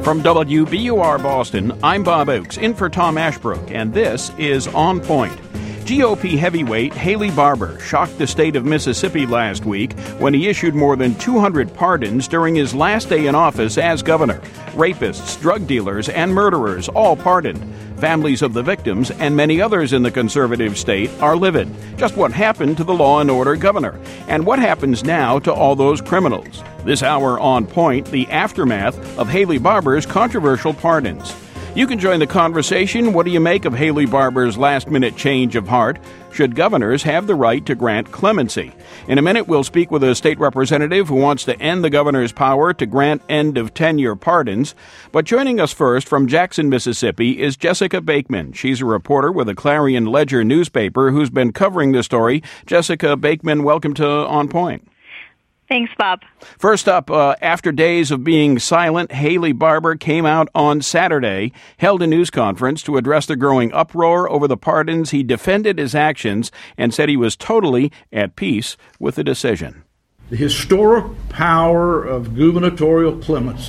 From WBUR Boston, I'm Bob Oakes, in for Tom Ashbrook, and this is On Point. GOP heavyweight Haley Barbour shocked the state of Mississippi last week when he issued more than 200 pardons during his last day in office as governor. Rapists, drug dealers, and murderers all pardoned. Families of the victims and many others in the conservative state are livid. Just what happened to the law and order governor? And what happens now to all those criminals? This hour on Point, the aftermath of Haley Barbour's controversial pardons. You can join the conversation. What do you make of Haley Barbour's last-minute change of heart? Should governors have the right to grant clemency? In a minute, we'll speak with a state representative who wants to end the governor's power to grant end-of-tenure pardons. But joining us first from Jackson, Mississippi, is Jessica Bakeman. She's a reporter with the Clarion Ledger newspaper who's been covering the story. Jessica Bakeman, welcome to On Point. Thanks, Bob. First up, after days of being silent, Haley Barbour came out on Saturday, held a news conference to address the growing uproar over the pardons. He defended his actions and said he was totally at peace with the decision. The historic power of gubernatorial clemency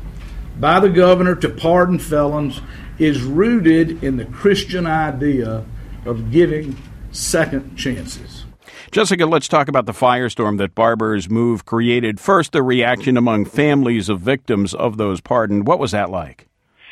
by the governor to pardon felons is rooted in the Christian idea of giving second chances. Jessica, let's talk about the firestorm that Barbour's move created. First, the reaction among families of victims of those pardoned. What was that like?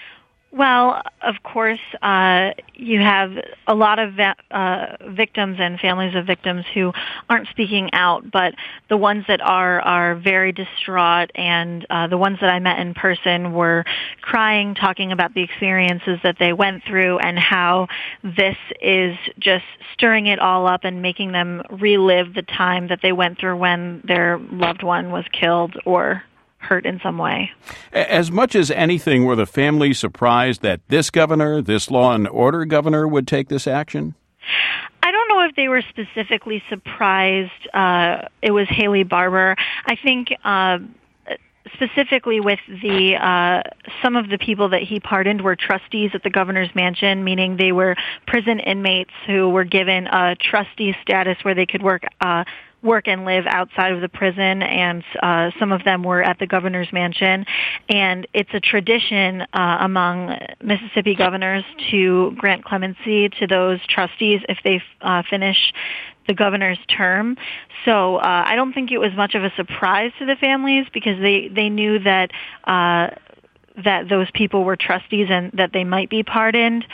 Well, of course, you have a lot of victims and families of victims who aren't speaking out, but the ones that are very distraught, and the ones that I met in person were crying, talking about the experiences that they went through and how this is just stirring it all up and making them relive the time that they went through when their loved one was killed or hurt in some way. As much as anything, were the families surprised that this governor, this law and order governor, would take this action? I don't know if they were specifically surprised it was Haley Barbour. I think specifically with the some of the people that he pardoned were trustees at the governor's mansion, meaning they were prison inmates who were given a trustee status where they could work and live outside of the prison, and some of them were at the governor's mansion. And it's a tradition among Mississippi governors to grant clemency to those trustees if they finish the governor's term. So I don't think it was much of a surprise to the families because they knew that that those people were trustees and that they might be pardoned.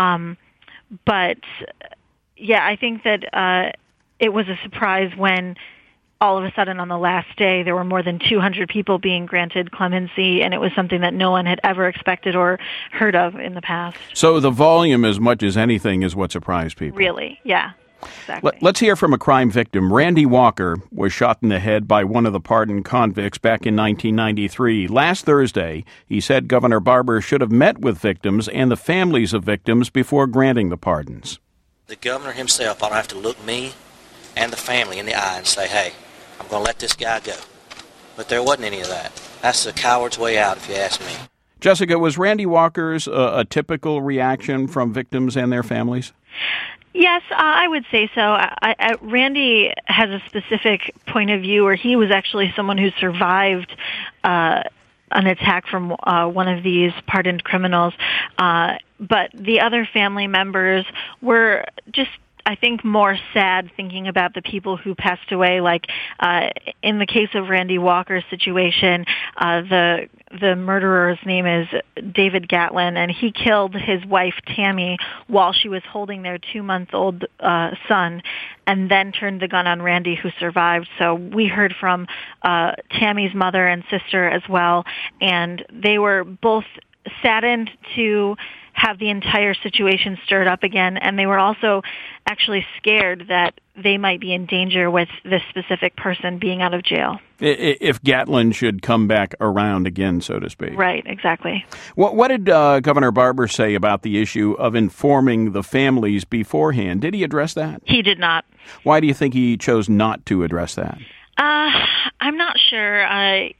But yeah, I think that it was a surprise when all of a sudden on the last day there were more than 200 people being granted clemency, and it was something that no one had ever expected or heard of in the past. So the volume, as much as anything, is what surprised people. Really, yeah. Exactly. Let's hear from a crime victim. Randy Walker was shot in the head by one of the pardoned convicts back in 1993. Last Thursday, he said Governor Barbour should have met with victims and the families of victims before granting the pardons. The governor himself ought to have to look me and the family in the eye and say, hey, I'm going to let this guy go. But there wasn't any of that. That's the coward's way out, if you ask me. Jessica, was Randy Walker's a typical reaction from victims and their families? Yes, I would say so. Randy has a specific point of view where he was actually someone who survived an attack from one of these pardoned criminals. But the other family members were just, I think, more sad thinking about the people who passed away. Like in the case of Randy Walker's situation, the murderer's name is David Gatlin, and he killed his wife Tammy while she was holding their 2-month-old son, and then turned the gun on Randy, who survived. So we heard from Tammy's mother and sister as well, and they were both saddened to have the entire situation stirred up again, and they were also actually scared that they might be in danger with this specific person being out of jail. If Gatlin should come back around again, so to speak. Right, exactly. What did Governor Barbour say about the issue of informing the families beforehand? Did he address that? He did not. Why do you think he chose not to address that? I'm not sure.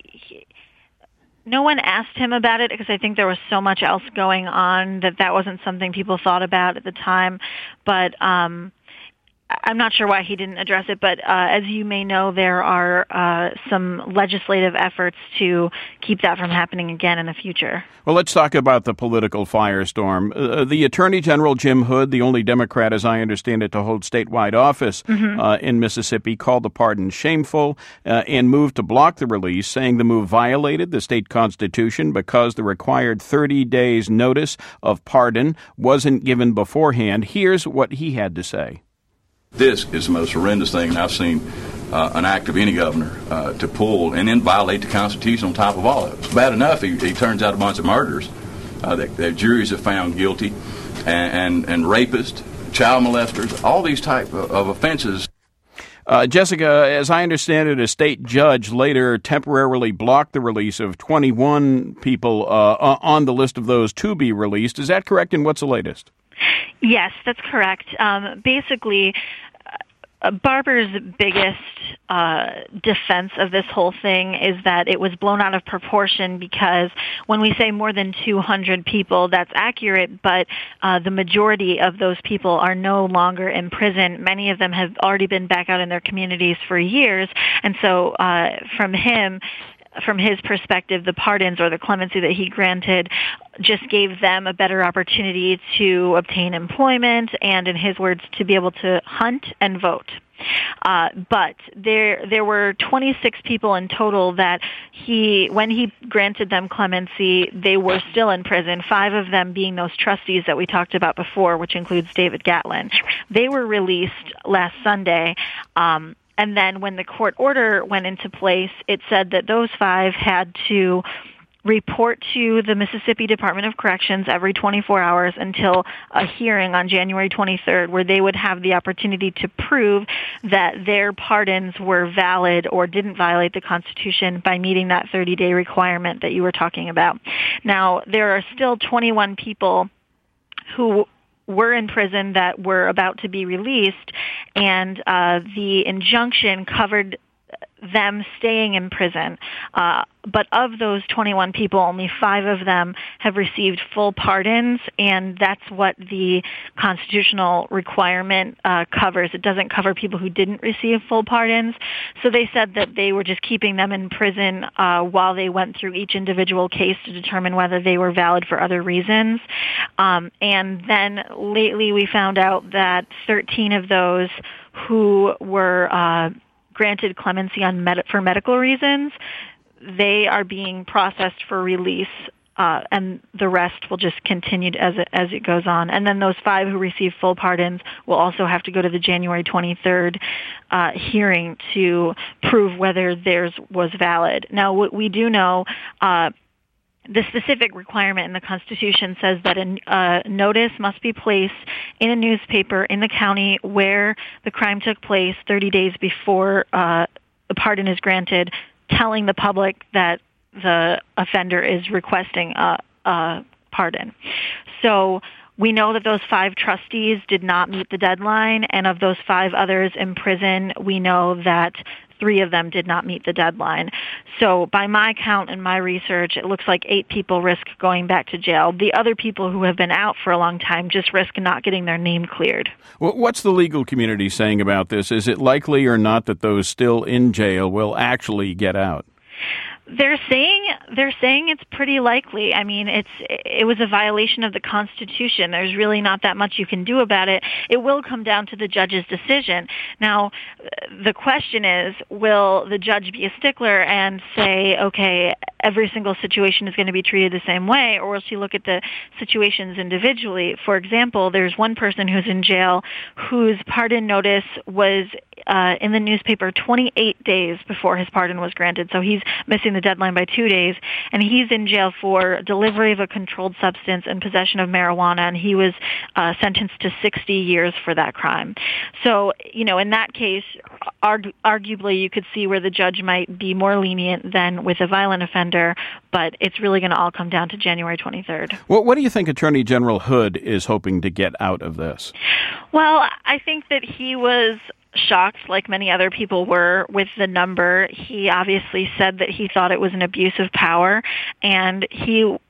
No one asked him about it because I think there was so much else going on that wasn't something people thought about at the time. But I'm not sure why he didn't address it, but as you may know, there are some legislative efforts to keep that from happening again in the future. Well, let's talk about the political firestorm. The Attorney General, Jim Hood, the only Democrat, as I understand it, to hold statewide office in Mississippi, called the pardon shameful and moved to block the release, saying the move violated the state constitution because the required 30 days notice of pardon wasn't given beforehand. Here's what he had to say. This is the most horrendous thing I've seen an act of any governor to pull and then violate the Constitution on top of all of it. It's bad enough he turns out a bunch of murderers that juries have found guilty and rapists, child molesters, all these type of offenses. Jessica, as I understand it, a state judge later temporarily blocked the release of 21 people on the list of those to be released. Is that correct, and what's the latest? Yes, that's correct. Basically, Barber's biggest defense of this whole thing is that it was blown out of proportion because when we say more than 200 people, that's accurate, but the majority of those people are no longer in prison. Many of them have already been back out in their communities for years, and so from his perspective, the pardons or the clemency that he granted just gave them a better opportunity to obtain employment and, in his words, to be able to hunt and vote. But there were 26 people in total that when he granted them clemency, they were still in prison, 5 of them being those trustees that we talked about before, which includes David Gatlin. They were released last Sunday. And then when the court order went into place, it said that those 5 had to report to the Mississippi Department of Corrections every 24 hours until a hearing on January 23rd, where they would have the opportunity to prove that their pardons were valid or didn't violate the Constitution by meeting that 30-day requirement that you were talking about. Now, there are still 21 people who were in prison that were about to be released, and the injunction covered them staying in prison. But of those 21 people, only 5 of them have received full pardons, and that's what the constitutional requirement covers. It doesn't cover people who didn't receive full pardons. So they said that they were just keeping them in prison while they went through each individual case to determine whether they were valid for other reasons. And then lately we found out that 13 of those who were granted clemency for medical reasons, they are being processed for release, and the rest will just continue as it goes on. And then those 5 who receive full pardons will also have to go to the January 23rd hearing to prove whether theirs was valid. Now, what we do know, the specific requirement in the Constitution says that a notice must be placed in a newspaper in the county where the crime took place 30 days before the pardon is granted, telling the public that the offender is requesting a pardon. So we know that those 5 trustees did not meet the deadline, and of those 5 others in prison, we know that 3 of them did not meet the deadline. So by my count and my research, it looks like 8 people risk going back to jail. The other people who have been out for a long time just risk not getting their name cleared. Well, what's the legal community saying about this? Is it likely or not that those still in jail will actually get out? They're saying it's pretty likely. I mean, it was a violation of the Constitution. There's really not that much you can do about it. It will come down to the judge's decision. Now, the question is, will the judge be a stickler and say, okay, every single situation is going to be treated the same way, or will she look at the situations individually? For example, there's one person who's in jail whose pardon notice was in the newspaper 28 days before his pardon was granted. So he's missing the deadline by 2 days, and he's in jail for delivery of a controlled substance and possession of marijuana, and he was sentenced to 60 years for that crime. So, in that case, arguably you could see where the judge might be more lenient than with a violent offender, but it's really going to all come down to January 23rd. Well, what do you think Attorney General Hood is hoping to get out of this? Well, I think that he was shocked, like many other people were, with the number. He obviously said that he thought it was an abuse of power, and he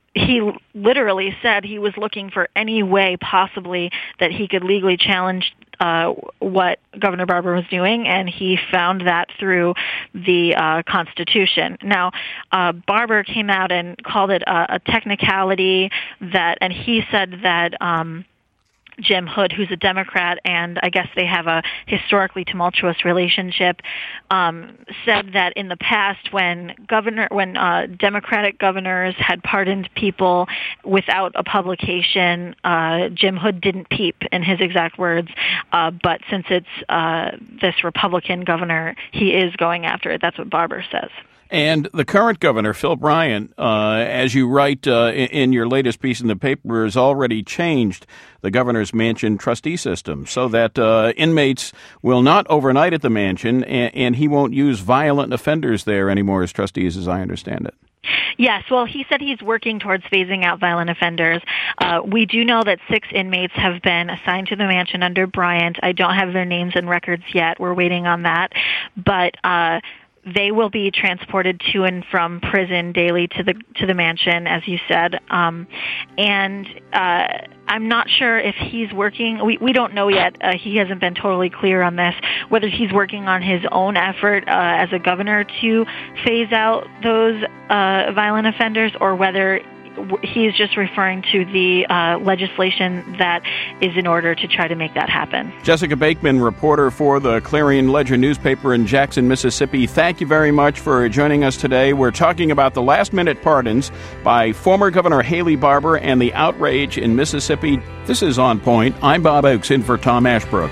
he literally said he was looking for any way possibly that he could legally challenge what Governor Barbour was doing, and he found that through the Constitution. Now, Barbour came out and called it a technicality and he said that Jim Hood, who's a Democrat, and I guess they have a historically tumultuous relationship, said that in the past when Democratic governors had pardoned people without a publication, Jim Hood didn't peep, in his exact words, but since it's this Republican governor, he is going after it. That's what Barbour says. And the current governor, Phil Bryant, as you write in your latest piece in the paper, has already changed the governor's mansion trustee system so that inmates will not overnight at the mansion, and he won't use violent offenders there anymore as trustees, as I understand it. Yes, well, he said he's working towards phasing out violent offenders. We do know that 6 inmates have been assigned to the mansion under Bryant. I don't have their names and records yet. We're waiting on that. But they will be transported to and from prison daily to the mansion, as you said. And I'm not sure if he's working. We don't know yet. He hasn't been totally clear on this, whether he's working on his own effort as a governor to phase out those violent offenders, or whether he's just referring to the legislation that is in order to try to make that happen. Jessica Bakeman, reporter for the Clarion Ledger newspaper in Jackson, Mississippi, thank you very much for joining us today. We're talking about the last-minute pardons by former Governor Haley Barbour and the outrage in Mississippi. This is On Point. I'm Bob Oakes, in for Tom Ashbrook.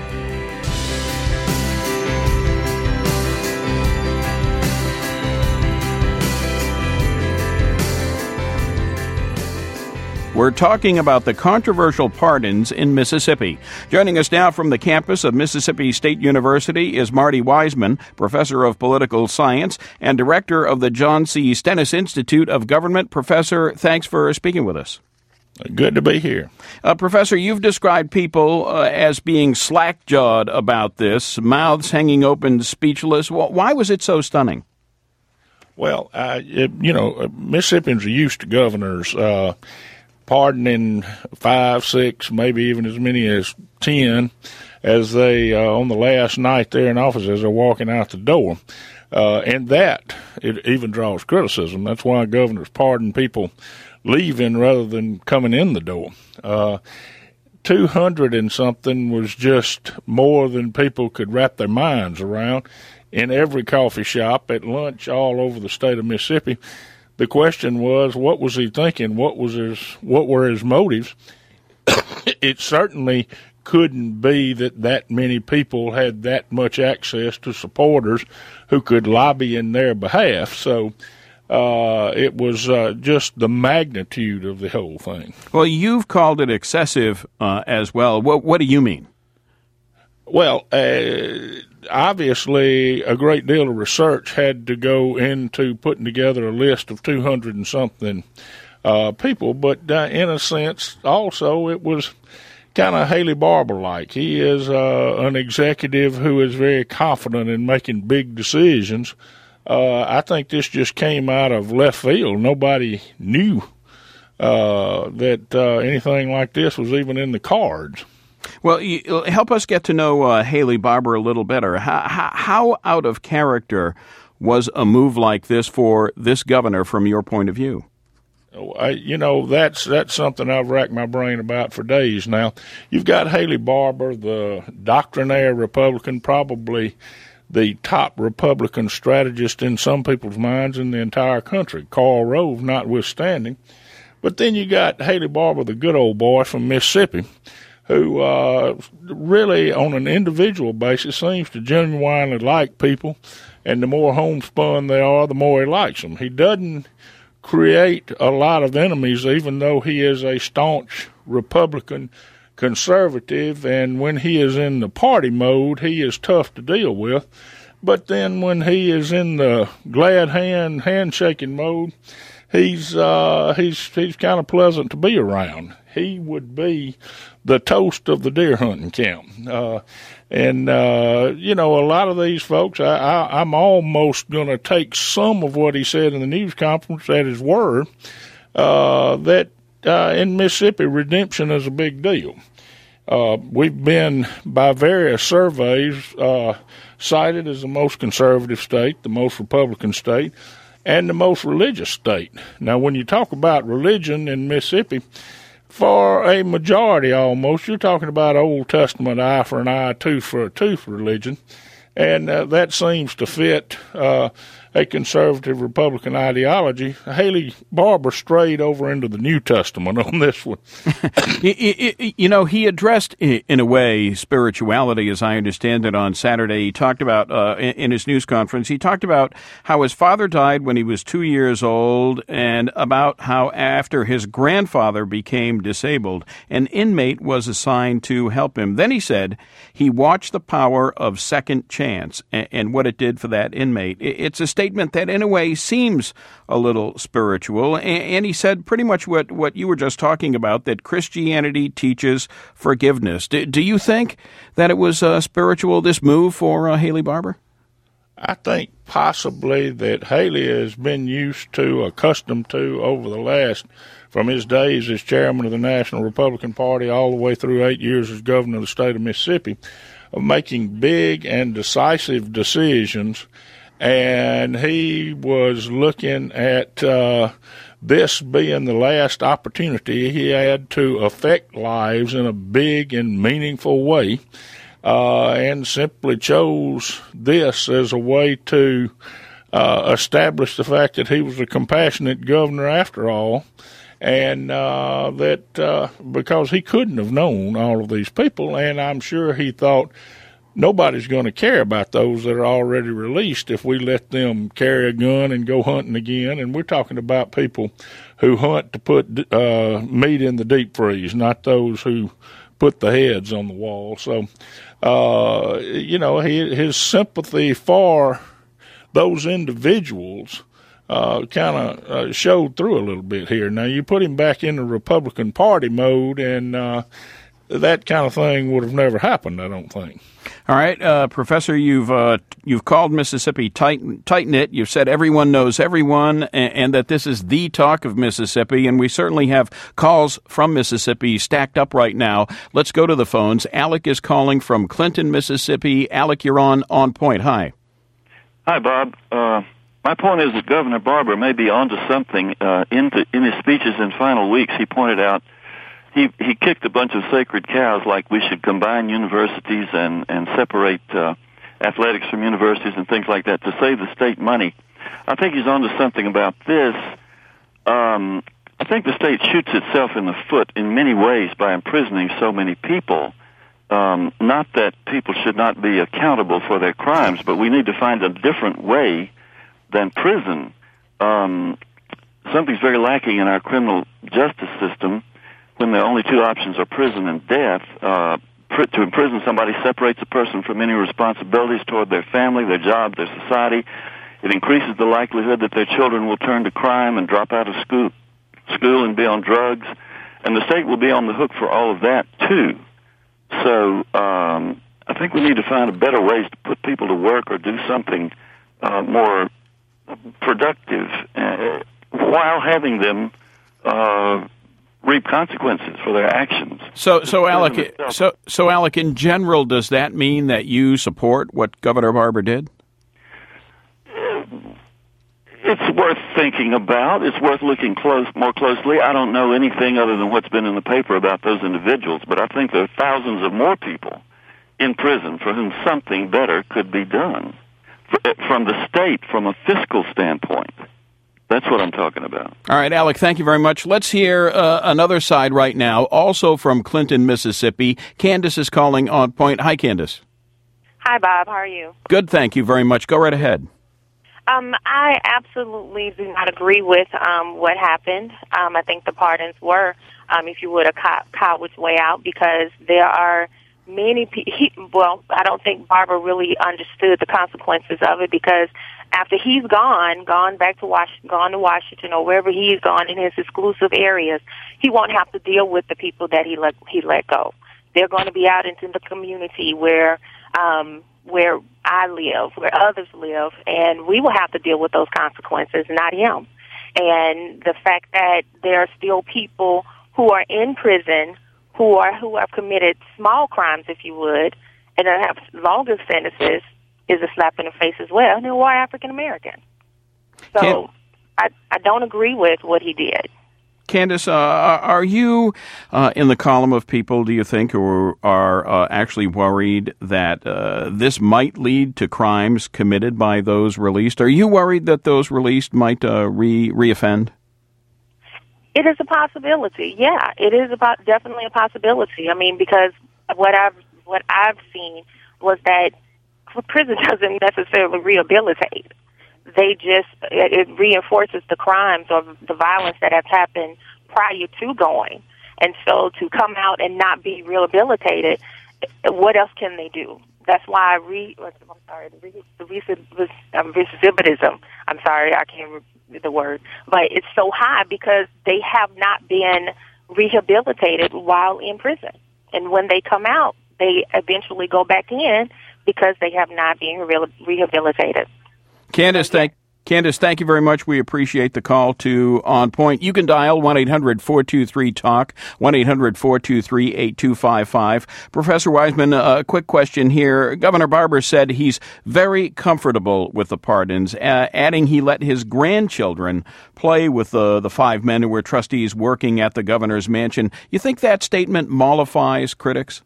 We're talking about the controversial pardons in Mississippi. Joining us now from the campus of Mississippi State University is Marty Wiseman, professor of political science and director of the John C. Stennis Institute of Government. Professor, thanks for speaking with us. Good to be here. Professor, you've described people as being slack-jawed about this, mouths hanging open, speechless. Why was it so stunning? Well, Mississippians are used to governors pardoning 5, 6, maybe even as many as 10 as they, on the last night there in office, as they're walking out the door. And that, it even draws criticism. That's why governors pardon people leaving rather than coming in the door. 200 and something was just more than people could wrap their minds around. In every coffee shop, at lunch, all over the state of Mississippi. The question was, what was he thinking? What were his motives? It certainly couldn't be that many people had that much access to supporters who could lobby in their behalf. So it was just the magnitude of the whole thing. Well, you've called it excessive as well. What do you mean? Well, obviously, a great deal of research had to go into putting together a list of 200 and something people, but in a sense, also, it was kind of Haley Barbour-like. He is an executive who is very confident in making big decisions. I think this just came out of left field. Nobody knew that anything like this was even in the cards. Well, help us get to know Haley Barbour a little better. How out of character was a move like this for this governor from your point of view? That's something I've racked my brain about for days now. You've got Haley Barbour, the doctrinaire Republican, probably the top Republican strategist in some people's minds in the entire country, Karl Rove notwithstanding. But then you got Haley Barbour, the good old boy from Mississippi, who really, on an individual basis, seems to genuinely like people, and the more homespun they are, the more he likes them. He doesn't create a lot of enemies, even though he is a staunch Republican conservative, and when he is in the party mode, he is tough to deal with. But then when he is in the glad handshaking mode, he's kind of pleasant to be around. He would be the toast of the deer hunting camp. A lot of these folks, I'm almost going to take some of what he said in the news conference at his word. that in Mississippi, redemption is a big deal. We've been, by various surveys, cited as the most conservative state, the most Republican state, and the most religious state. Now, when you talk about religion in Mississippi, for a majority almost, you're talking about Old Testament eye for an eye, tooth for a tooth religion, and that seems to fit a conservative Republican ideology. Haley Barbour strayed over into the New Testament on this one. You know, he addressed, in a way, spirituality, as I understand it, on Saturday. He talked about, in his news conference, he talked about how his father died when he was 2 years old, and about how after his grandfather became disabled, an inmate was assigned to help him. Then he said he watched the power of second chance and what it did for that inmate. It's a statement that, in a way, seems a little spiritual. And he said pretty much what you were just talking about, that Christianity teaches forgiveness. Do you think that it was spiritual, this move for Haley Barbour? I think possibly that Haley has been accustomed to over the last, from his days as chairman of the National Republican Party all the way through 8 years as governor of the state of Mississippi, of making big and decisive decisions. And he was looking at this being the last opportunity he had to affect lives in a big and meaningful way, and simply chose this as a way to establish the fact that he was a compassionate governor after all, and that because he couldn't have known all of these people, and I'm sure he thought, nobody's going to care about those that are already released if we let them carry a gun and go hunting again. And we're talking about people who hunt to put meat in the deep freeze, not those who put the heads on the wall. So, his sympathy for those individuals kind of showed through a little bit here. Now, you put him back in the Republican Party mode, and that kind of thing would have never happened, I don't think. All right, Professor, you've called Mississippi tight-knit. You've said everyone knows everyone, and that this is the talk of Mississippi, and we certainly have calls from Mississippi stacked up right now. Let's go to the phones. Alec is calling from Clinton, Mississippi. Alec, you're on Point. Hi. Hi, Bob. My point is that Governor Barbour may be onto something. In his speeches in final weeks, he pointed out he kicked a bunch of sacred cows, like we should combine universities and separate athletics from universities and things like that to save the state money. I think he's onto something about this. I think the state shoots itself in the foot in many ways by imprisoning so many people. Not that people should not be accountable for their crimes, but we need to find a different way than prison. Something's very lacking in our criminal justice system when the only two options are prison and death. To imprison somebody separates a person from any responsibilities toward their family, their job, their society. It increases the likelihood that their children will turn to crime and drop out of school and be on drugs. And the state will be on the hook for all of that, too. So I think we need to find better ways to put people to work or do something more productive while having them reap consequences for their actions. So Alec, in general, does that mean that you support what Governor Barbour did? It's worth thinking about. It's worth looking more closely. I don't know anything other than what's been in the paper about those individuals, but I think there are thousands of more people in prison for whom something better could be done from the state, from a fiscal standpoint. That's what I'm talking about. All right, Alec, thank you very much. Let's hear another side right now, also from Clinton, Mississippi. Candace is calling on Point. Hi, Candace. Hi, Bob. How are you? Good, thank you very much. Go right ahead. I absolutely do not agree with what happened. I think the pardons were, if you would, a coward's way out, because there are many people. Well, I don't think Barbour really understood the consequences of it, because after he's gone back to Washington, or wherever he's gone in his exclusive areas, he won't have to deal with the people that he let go. They're going to be out into the community where I live, where others live, and we will have to deal with those consequences, not him. And the fact that there are still people who are in prison who have committed small crimes, if you would, and that have longer sentences is a slap in the face as well. And who are African American. So I don't agree with what he did. Candace, are you in the column of people, do you think, who are actually worried that this might lead to crimes committed by those released? Are you worried that those released might reoffend? It is a possibility. Yeah, it is definitely a possibility. I mean, because what I've seen was that prison doesn't necessarily rehabilitate. It reinforces the crimes or the violence that has happened prior to going. And so to come out and not be rehabilitated, what else can they do? That's why recidivism, I'm sorry, I can't remember the word, but it's so high because they have not been rehabilitated while in prison. And when they come out, they eventually go back in because they have not been rehabilitated. Candace, thank you very much. We appreciate the call to On Point. You can dial 1-800-423-TALK, 1-800-423-8255. Professor Wiseman, a quick question here. Governor Barbour said he's very comfortable with the pardons, adding he let his grandchildren play with the five men who were trustees working at the governor's mansion. You think that statement mollifies critics?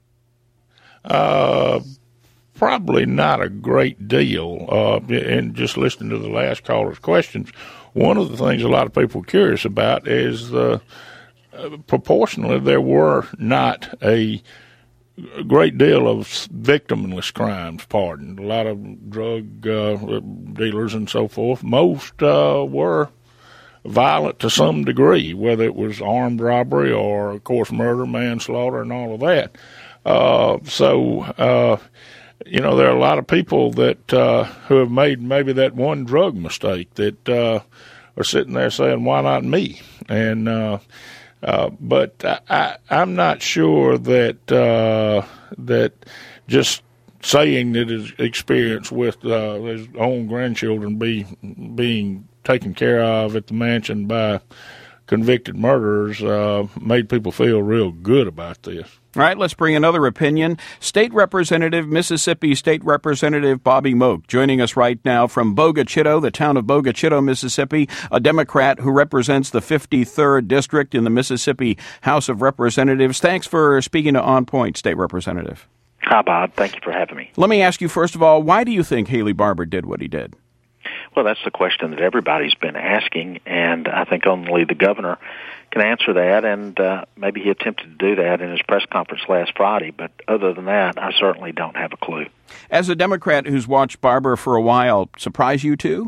Probably not a great deal. And just listening to the last caller's questions, one of the things a lot of people are curious about is proportionally there were not a great deal of victimless crimes pardoned. A lot of drug dealers and so forth. Most were violent to some degree, whether it was armed robbery or, of course, murder, manslaughter, and all of that. There are a lot of people that who have made maybe that one drug mistake that are sitting there saying, "Why not me?" And but I'm not sure that just saying that his experience with his own grandchildren being taken care of at the mansion by convicted murderers made people feel real good about this. All right, let's bring another opinion. Mississippi State Representative Bobby Moak joining us right now from Bogue Chitto, the town of Bogue Chitto, Mississippi, a Democrat who represents the 53rd District in the Mississippi House of Representatives. Thanks for speaking to On Point, State Representative. Hi, Bob. Thank you for having me. Let me ask you, first of all, why do you think Haley Barbour did what he did? Well, that's the question that everybody's been asking, and I think only the governor can answer that, and maybe he attempted to do that in his press conference last Friday, but other than that, I certainly don't have a clue. As a Democrat who's watched Barbour for a while, surprise you too?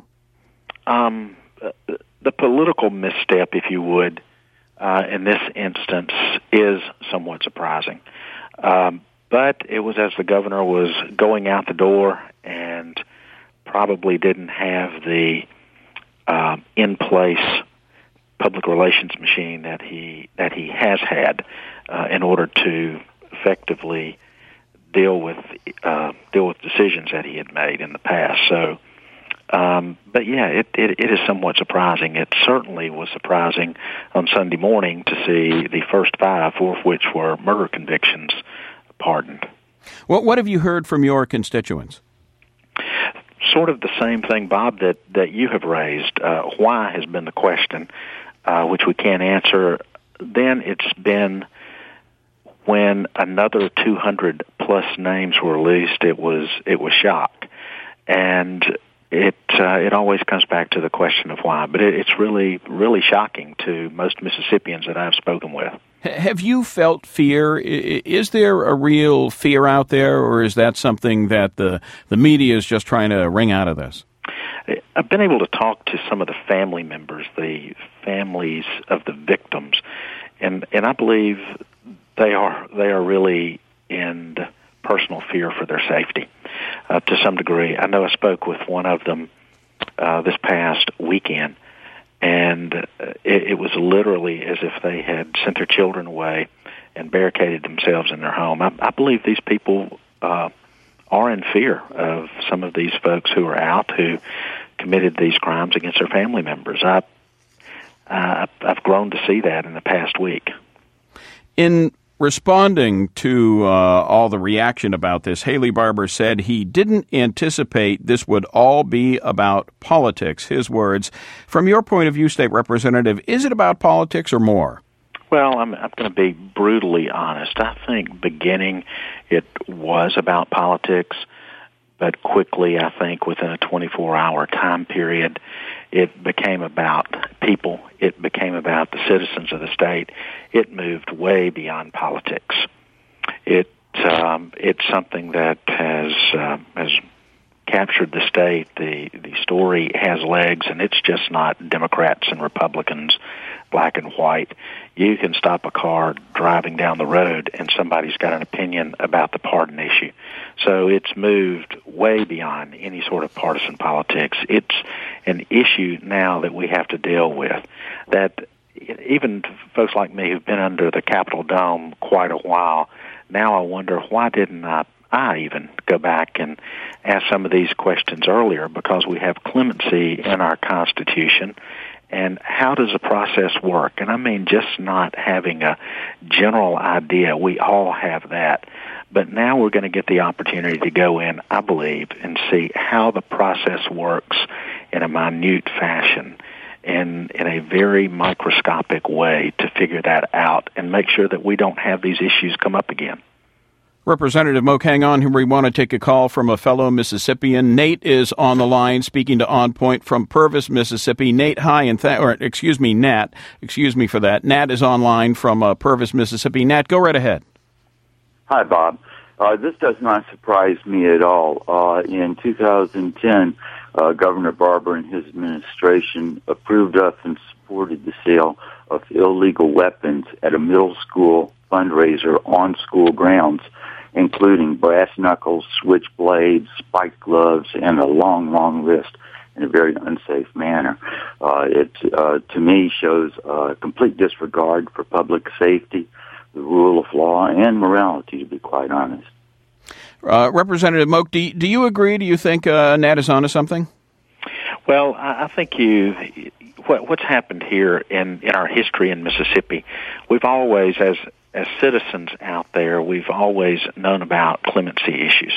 The political misstep, if you would, in this instance is somewhat surprising. But it was as the governor was going out the door and probably didn't have the in-place public relations machine that he has had in order to effectively deal with decisions that he had made in the past. So, but yeah, it is somewhat surprising. It certainly was surprising on Sunday morning to see the first five, four of which were murder convictions, pardoned. What have you heard from your constituents? Sort of the same thing, Bob, that you have raised. Why has been the question, which we can't answer. Then it's been when another 200 plus names were released, it was shock, and it always comes back to the question of why. But it's really, really shocking to most Mississippians that I've spoken with. Have you felt fear? Is there a real fear out there, or is that something that the media is just trying to wring out of this? I've been able to talk to some of the family members, the families of the victims, and I believe they are really in personal fear for their safety to some degree. I know I spoke with one of them this past weekend, and it was literally as if they had sent their children away and barricaded themselves in their home. I believe these people are in fear of some of these folks who are out who committed these crimes against their family members. I've grown to see that in the past week. In responding to all the reaction about this, Haley Barbour said he didn't anticipate this would all be about politics. His words. From your point of view, State Representative, is it about politics or more? Well, I'm going to be brutally honest. I think beginning it was about politics, but quickly, I think within a 24-hour time period, it became about people. It became about the citizens of the state. It moved way beyond politics. It's something that has captured the state. The story has legs, and it's just not Democrats and Republicans, black and white. You can stop a car driving down the road, and somebody's got an opinion about the pardon issue. So it's moved way beyond any sort of partisan politics. It's an issue now that we have to deal with, that even folks like me who've been under the Capitol Dome quite a while, now I wonder, why didn't I even go back and ask some of these questions earlier? Because we have clemency in our Constitution. And how does the process work? And I mean just not having a general idea. We all have that. But now we're going to get the opportunity to go in, I believe, and see how the process works in a minute fashion and in a very microscopic way to figure that out and make sure that we don't have these issues come up again. Representative Moak, hang on here. We want to take a call from a fellow Mississippian. Nate is on the line speaking to On Point from Purvis, Mississippi. Nate, hi, and Nat. Excuse me for that. Nat is online from Purvis, Mississippi. Nat, go right ahead. Hi, Bob. This does not surprise me at all. In 2010, Governor Barbour and his administration approved of and supported the sale of illegal weapons at a middle school fundraiser on school grounds, including brass knuckles, switchblades, spiked gloves, and a long, long list in a very unsafe manner. It, to me, shows complete disregard for public safety, the rule of law, and morality, to be quite honest. Representative Moak, do you agree? Do you think Nat is onto something? Well, I think what's happened here in our history in Mississippi, we've always, as citizens out there, we've always known about clemency issues.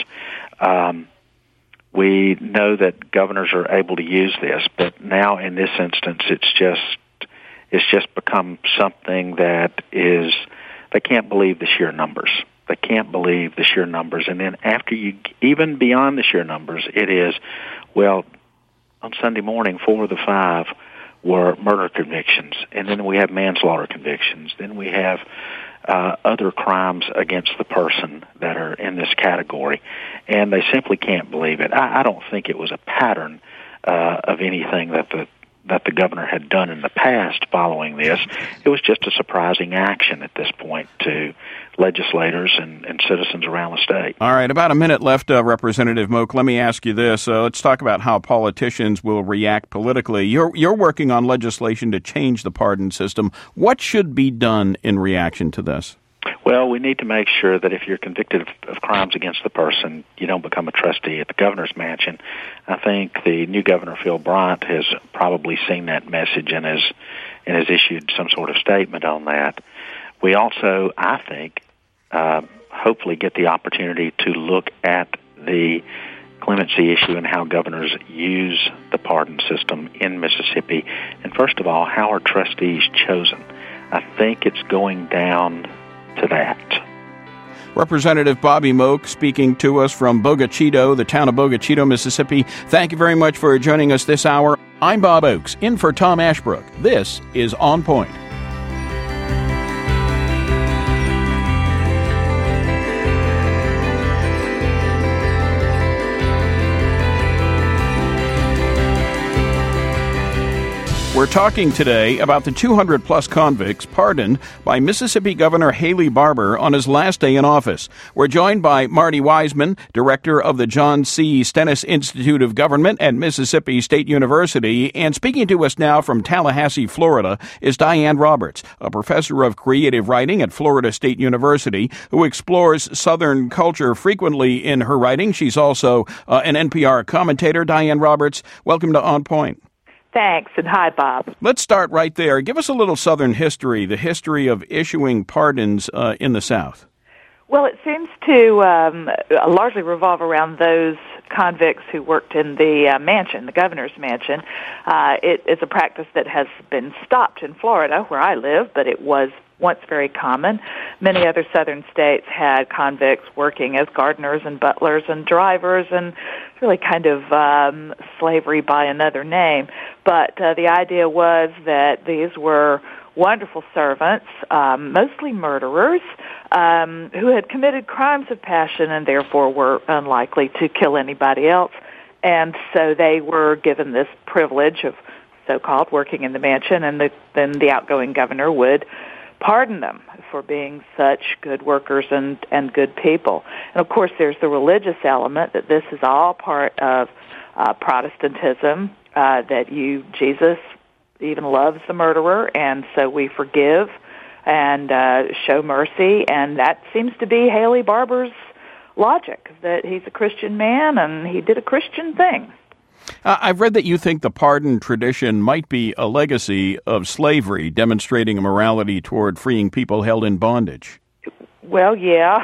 We know that governors are able to use this, but now in this instance, it's just become something that is, they can't believe the sheer numbers. They can't believe the sheer numbers. And then after even beyond the sheer numbers, it is, well, on Sunday morning, 4 of the 5 were murder convictions, and then we have manslaughter convictions. Then we have other crimes against the person that are in this category, and they simply can't believe it. I don't think it was a pattern of anything that the governor had done in the past following this. It was just a surprising action at this point to legislators and citizens around the state. All right, about a minute left, Representative Moak. Let me ask you this. Let's talk about how politicians will react politically. You're working on legislation to change the pardon system. What should be done in reaction to this? Well, we need to make sure that if you're convicted of crimes against the person, you don't become a trustee at the governor's mansion. I think the new governor, Phil Bryant, has probably seen that message and has issued some sort of statement on that. We also, I think, hopefully get the opportunity to look at the clemency issue and how governors use the pardon system in Mississippi. And first of all, how are trustees chosen? I think it's going down to that. Representative Bobby Moak speaking to us from Bogue Chitto, the town of Bogue Chitto, Mississippi. Thank you very much for joining us this hour. I'm Bob Oakes, in for Tom Ashbrook. This is On Point. We're talking today about the 200-plus convicts pardoned by Mississippi Governor Haley Barbour on his last day in office. We're joined by Marty Wiseman, director of the John C. Stennis Institute of Government at Mississippi State University. And speaking to us now from Tallahassee, Florida, is Diane Roberts, a professor of creative writing at Florida State University, who explores Southern culture frequently in her writing. She's also an NPR commentator. Diane Roberts, welcome to On Point. Thanks, and hi, Bob. Let's start right there. Give us a little Southern history, the history of issuing pardons in the South. Well, it seems to largely revolve around those convicts who worked in the mansion, the governor's mansion. It's a practice that has been stopped in Florida, where I live, but it was once very common. Many other southern states had convicts working as gardeners and butlers and drivers, and really kind of slavery by another name. But the idea was that these were wonderful servants, mostly murderers, who had committed crimes of passion and therefore were unlikely to kill anybody else. And so they were given this privilege of so-called working in the mansion, and then the outgoing governor would pardon them for being such good workers and good people. And of course, there's the religious element that this is all part of Protestantism, that Jesus even loves the murderer, and so we forgive and show mercy, and that seems to be Haley Barbour's logic, that he's a Christian man and he did a Christian thing. I've read that you think the pardon tradition might be a legacy of slavery, demonstrating a morality toward freeing people held in bondage. Well, yeah,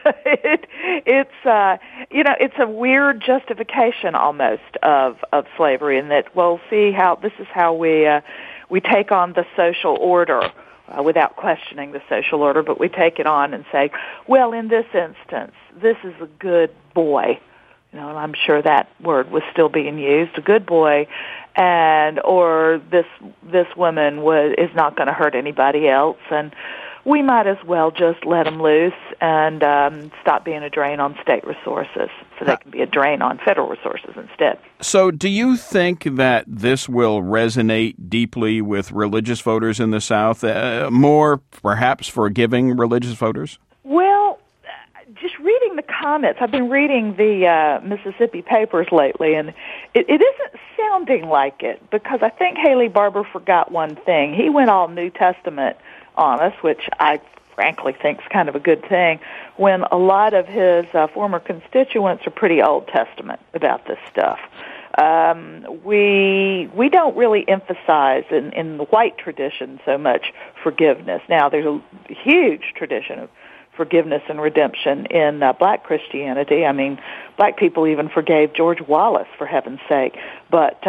it's a weird justification almost of slavery, in that, well, see how this is how we take on the social order without questioning the social order, but we take it on and say, well, in this instance, this is a good boy. And I'm sure that word was still being used, a good boy, or this woman is not going to hurt anybody else, and we might as well just let them loose and stop being a drain on state resources, so they can be a drain on federal resources instead. So do you think that this will resonate deeply with religious voters in the South, more perhaps forgiving religious voters? Well, just reading the comments, I've been reading the Mississippi papers lately, and it isn't sounding like it, because I think Haley Barbour forgot one thing. He went all New Testament on us, which I frankly think is kind of a good thing, when a lot of his former constituents are pretty Old Testament about this stuff. We don't really emphasize in the white tradition so much forgiveness. Now, there's a huge tradition of forgiveness and redemption in black Christianity. I mean, black people even forgave George Wallace, for heaven's sake. But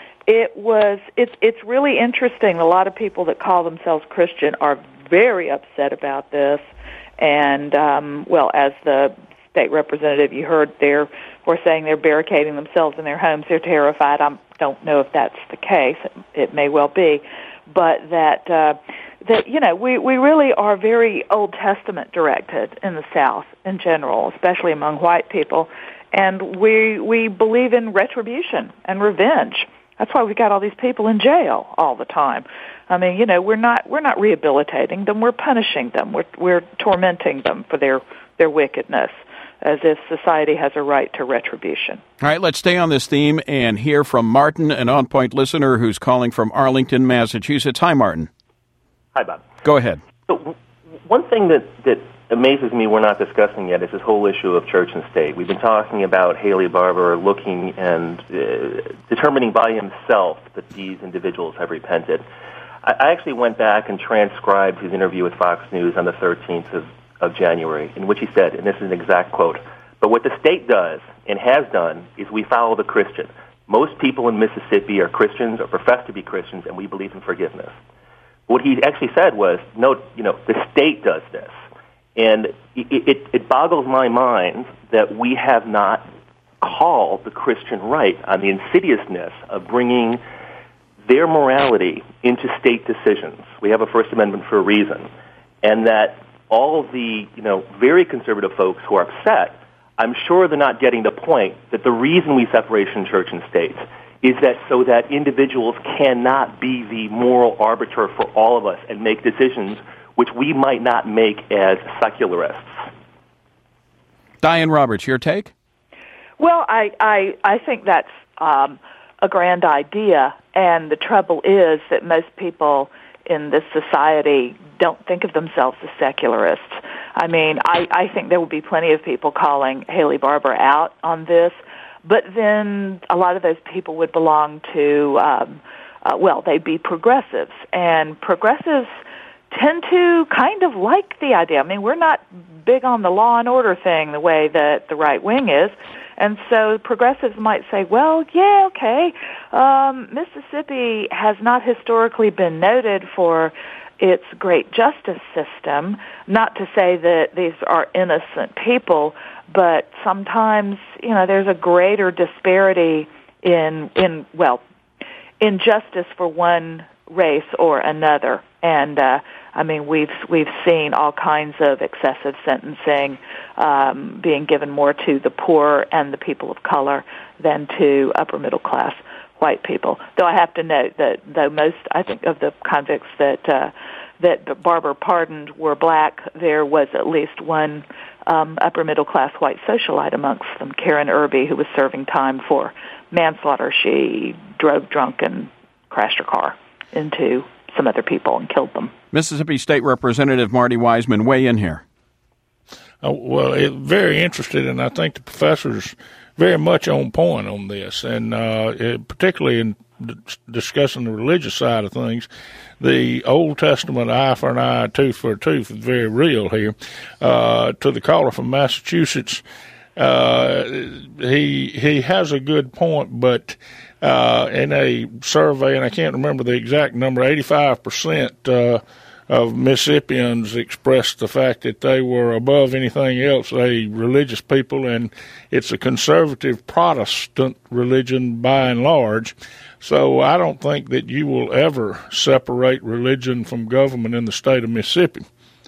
it's really interesting. A lot of people that call themselves Christian are very upset about this. And, as the state representative you heard there were saying they're barricading themselves in their homes, they're terrified. I don't know if that's the case. It may well be. But that we really are very Old Testament directed in the South in general, especially among white people, and we believe in retribution and revenge. That's why we got all these people in jail all the time. I mean, we're not rehabilitating them, we're punishing them, we're tormenting them for their wickedness, as if society has a right to retribution. All right, let's stay on this theme and hear from Martin, an On Point listener who's calling from Arlington, Massachusetts. Hi, Martin. Hi, Bob. Go ahead. So one thing that amazes me we're not discussing yet is this whole issue of church and state. We've been talking about Haley Barbour looking and determining by himself that these individuals have repented. I actually went back and transcribed his interview with Fox News on the 13th of January, in which he said, and this is an exact quote, "But what the state does and has done is we follow the Christian. Most people in Mississippi are Christians or profess to be Christians, and we believe in forgiveness." What he actually said was, no, the state does this. And it boggles my mind that we have not called the Christian right on the insidiousness of bringing their morality into state decisions. We have a First Amendment for a reason. And that all of the, very conservative folks who are upset, I'm sure they're not getting the point that the reason we separate church and state is that so that individuals cannot be the moral arbiter for all of us and make decisions which we might not make as secularists. Diane Roberts, your take? Well, I think that's a grand idea, and the trouble is that most people in this society don't think of themselves as secularists. I mean, I think there will be plenty of people calling Haley Barbour out on this, but then a lot of those people would belong to they'd be progressives, and progressives tend to kind of like the idea. I mean, we're not big on the law and order thing the way that the right wing is. And so progressives might say, well, yeah, okay, Mississippi has not historically been noted for its great justice system. Not to say that these are innocent people, but sometimes, there's a greater disparity in justice for one race or another. And we've seen all kinds of excessive sentencing being given more to the poor and the people of color than to upper middle class white people. Though I have to note that though most, I think, of the convicts that Barber pardoned were black, there was at least one upper middle class white socialite amongst them, Karen Irby, who was serving time for manslaughter. She drove drunk and crashed her car into some other people and killed them. Mississippi State Representative Marty Wiseman, weigh in here. Very interested, and I think the professor's very much on point on this, and particularly in discussing the religious side of things. The Old Testament eye for an eye, tooth for a tooth is very real here. To the caller from Massachusetts, he has a good point, but in a survey, and I can't remember the exact number, 85% of Mississippians expressed the fact that they were above anything else a religious people, and it's a conservative Protestant religion by and large. So I don't think that you will ever separate religion from government in the state of Mississippi.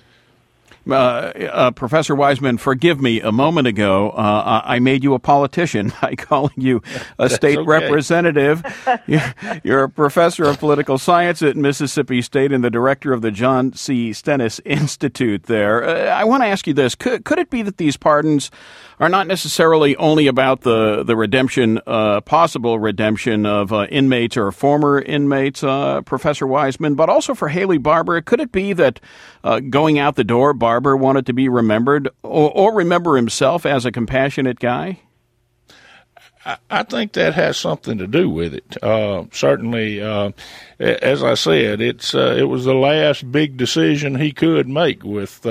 Professor Wiseman, forgive me. A moment ago, I made you a politician by calling you a state representative. You're a professor of political science at Mississippi State and the director of the John C. Stennis Institute there. I want to ask you this. Could it be that these pardons are not necessarily only about the redemption, possible redemption of inmates or former inmates, Professor Wiseman, but also for Haley Barbour? Could it be that going out the door, Barbour wanted to be remembered or remember himself as a compassionate guy? I think that has something to do with it. Certainly, as I said, it was the last big decision he could make with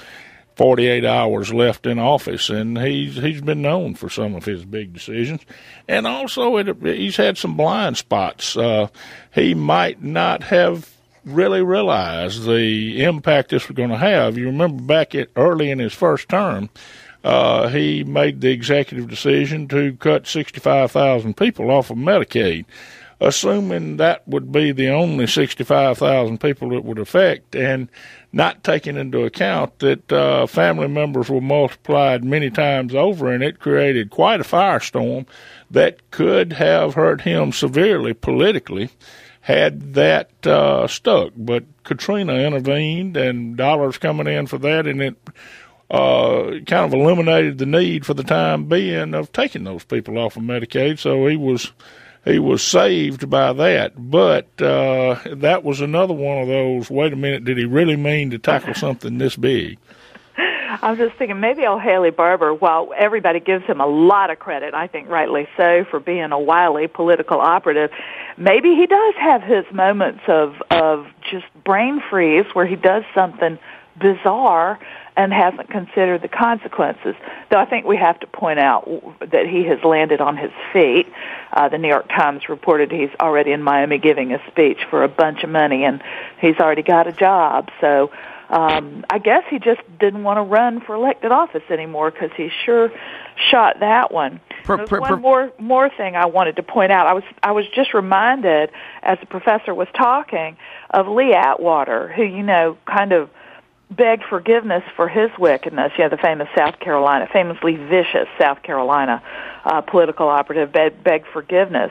48 hours left in office, and he's been known for some of his big decisions. And also, he's had some blind spots. He might not have really realized the impact this was going to have. You remember back early in his first term, he made the executive decision to cut 65,000 people off of Medicaid, assuming that would be the only 65,000 people it would affect, and not taking into account that family members were multiplied many times over, and it created quite a firestorm that could have hurt him severely politically had that stuck. But Katrina intervened, and dollars coming in for that, and it kind of eliminated the need for the time being of taking those people off of Medicaid. So he was saved by that. But that was another one of those, wait a minute, did he really mean to tackle something this big? I was just thinking maybe old Haley Barbour, while everybody gives him a lot of credit, I think rightly so, for being a wily political operative, maybe he does have his moments of just brain freeze where he does something bizarre and hasn't considered the consequences. Though I think we have to point out that he has landed on his feet. The New York Times reported he's already in Miami giving a speech for a bunch of money, and he's already got a job. So I guess he just didn't want to run for elected office anymore because he sure shot that one. There's one more thing I wanted to point out. I was just reminded, as the professor was talking, of Lee Atwater, who, kind of begged forgiveness for his wickedness. The famously vicious South Carolina political operative begged forgiveness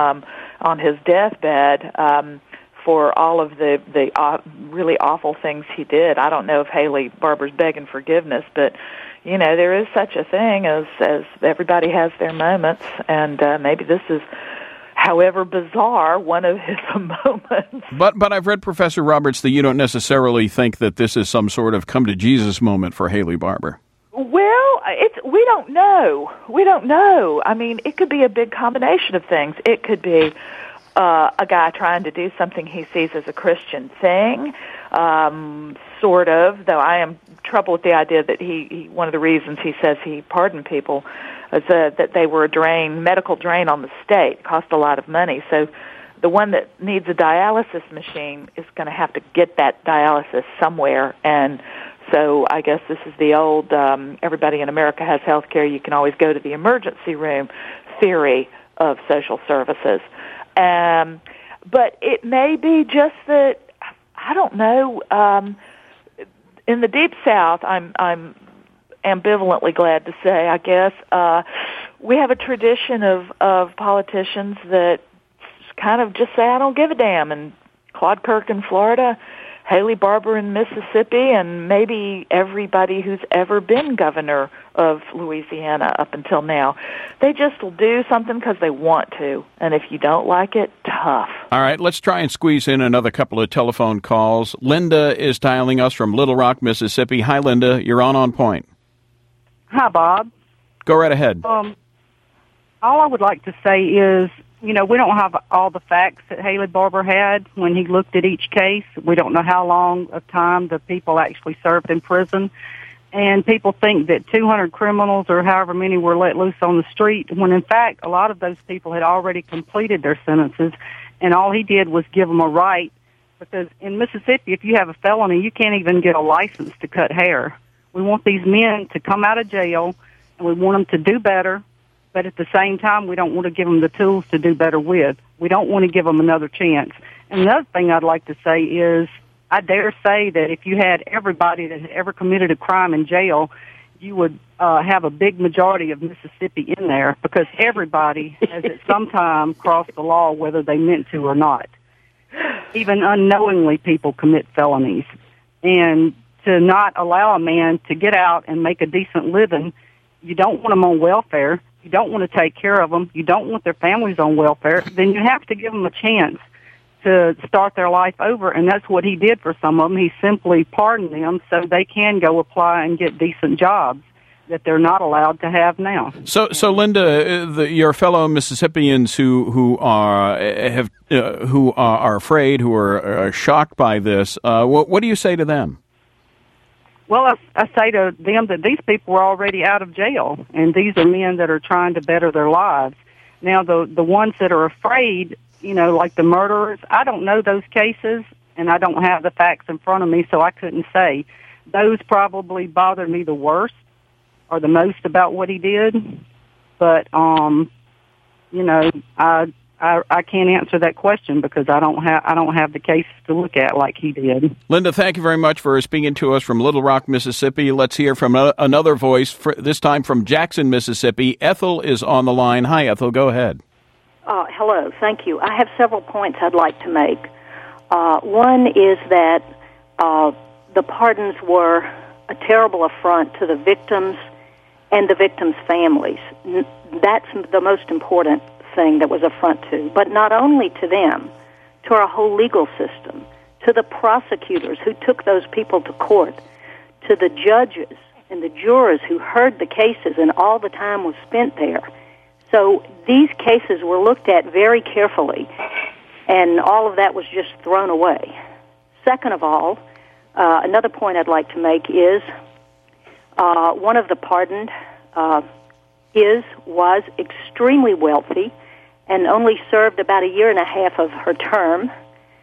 on his deathbed for all of the really awful things he did. I don't know if Haley Barbour's begging forgiveness, but there is such a thing as everybody has their moments, and maybe this is, however bizarre, one of his moments. But I've read, Professor Roberts, that you don't necessarily think that this is some sort of come to Jesus moment for Haley Barbour. Well, we don't know. I mean, it could be a big combination of things. It could be a guy trying to do something he sees as a Christian thing, sort of, though I am troubled with the idea that he one of the reasons he says he pardoned people is that they were a medical drain on the state. It cost a lot of money. So the one that needs a dialysis machine is going to have to get that dialysis somewhere. And so I guess this is the old everybody in America has health care, you can always go to the emergency room theory of social services. But it may be just that, I don't know, in the Deep South, I'm ambivalently glad to say, I guess, we have a tradition of politicians that kind of just say, I don't give a damn. And Claude Kirk in Florida, Haley Barbour in Mississippi, and maybe everybody who's ever been governor of Louisiana up until now. They just will do something because they want to. And if you don't like it, tough. All right, let's try and squeeze in another couple of telephone calls. Linda is dialing us from Little Rock, Mississippi. Hi, Linda. You're on point. Hi, Bob. Go right ahead. All I would like to say is, we don't have all the facts that Haley Barbour had when he looked at each case. We don't know how long of time the people actually served in prison. And people think that 200 criminals or however many were let loose on the street, when in fact a lot of those people had already completed their sentences, and all he did was give them a right. Because in Mississippi, if you have a felony, you can't even get a license to cut hair. We want these men to come out of jail, and we want them to do better. But at the same time, we don't want to give them the tools to do better with. We don't want to give them another chance. And another thing I'd like to say is, I dare say that if you had everybody that had ever committed a crime in jail, you would have a big majority of Mississippi in there, because everybody has at some time crossed the law, whether they meant to or not. Even unknowingly, people commit felonies. And to not allow a man to get out and make a decent living, you don't want them on welfare. You don't want to take care of them. You don't want their families on welfare. Then you have to give them a chance to start their life over, and that's what he did for some of them. He simply pardoned them so they can go apply and get decent jobs that they're not allowed to have now. So Linda, your fellow Mississippians who are afraid, who are shocked by this, what do you say to them? Well, I say to them that these people are already out of jail, and these are men that are trying to better their lives. Now, the ones that are afraid, like the murderers, I don't know those cases, and I don't have the facts in front of me, so I couldn't say. Those probably bothered me the worst or the most about what he did. But, I can't answer that question because I don't have the cases to look at like he did. Linda, thank you very much for speaking to us from Little Rock, Mississippi. Let's hear from another voice, this time from Jackson, Mississippi. Ethel is on the line. Hi, Ethel. Go ahead. Hello. Thank you. I have several points I'd like to make. One is that the pardons were a terrible affront to the victims and the victims' families. That's the most important thing that was affront to, but not only to them, to our whole legal system, to the prosecutors who took those people to court, to the judges and the jurors who heard the cases, and all the time was spent there. So these cases were looked at very carefully, and all of that was just thrown away. Second of all, another point I'd like to make is one of the pardoned was extremely wealthy and only served about a year and a half of her term,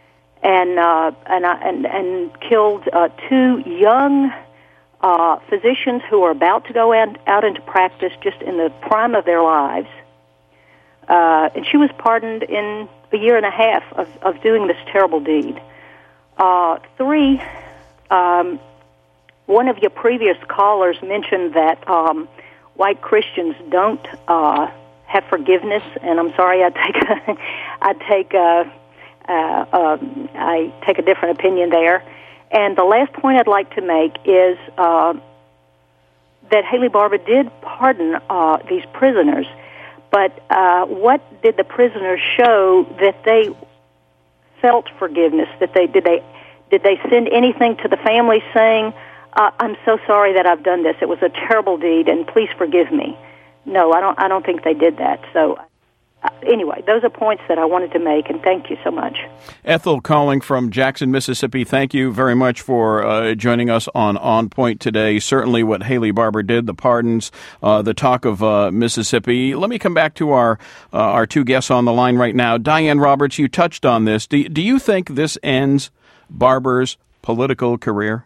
and killed two young physicians who were about to go out into practice, just in the prime of their lives. And she was pardoned in a year and a half of doing this terrible deed. Three, one of your previous callers mentioned that white Christians don't have forgiveness, and I'm sorry, I take a different opinion there. And the last point I'd like to make is that Haley Barbour did pardon these prisoners, but what did the prisoners show that they felt forgiveness? Did they send anything to the family saying, "I'm so sorry that I've done this. It was a terrible deed, and please forgive me"? No, I don't think they did that. So, Anyway, those are points that I wanted to make, and thank you so much. Ethel calling from Jackson, Mississippi. Thank you very much for joining us on Point today. Certainly what Haley Barbour did, the pardons, the talk of Mississippi. Let me come back to our two guests on the line right now. Diane Roberts, you touched on this. Do you think this ends Barbour's political career?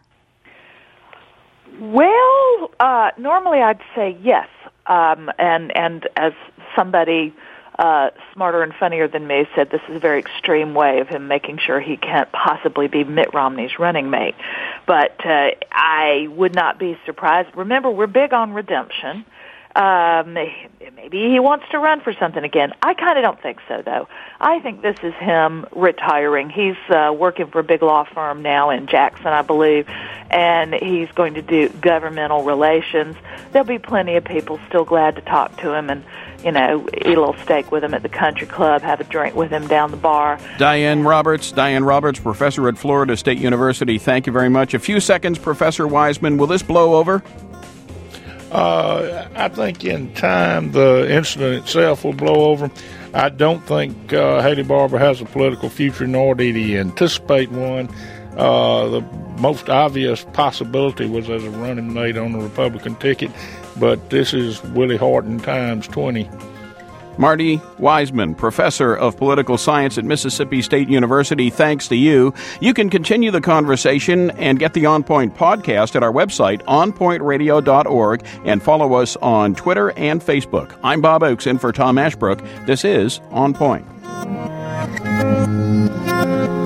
Well, normally I'd say yes. And as somebody smarter and funnier than me said, this is a very extreme way of him making sure he can't possibly be Mitt Romney's running mate. But I would not be surprised. Remember, we're big on redemption. Maybe he wants to run for something again. I kind of don't think so, though. I think this is him retiring. He's working for a big law firm now in Jackson, I believe, and he's going to do governmental relations. There'll be plenty of people still glad to talk to him and, eat a little steak with him at the country club, have a drink with him down the bar. Diane Roberts, professor at Florida State University. Thank you very much. A few seconds, Professor Wiseman. Will this blow over? I think in time the incident itself will blow over. I don't think Haley Barbour has a political future, nor did he anticipate one. The most obvious possibility was as a running mate on the Republican ticket, but this is Willie Horton times 20. Marty Wiseman, professor of political science at Mississippi State University, thanks to you. You can continue the conversation and get the On Point podcast at our website, onpointradio.org, and follow us on Twitter and Facebook. I'm Bob Oakes, in for Tom Ashbrook. This is On Point.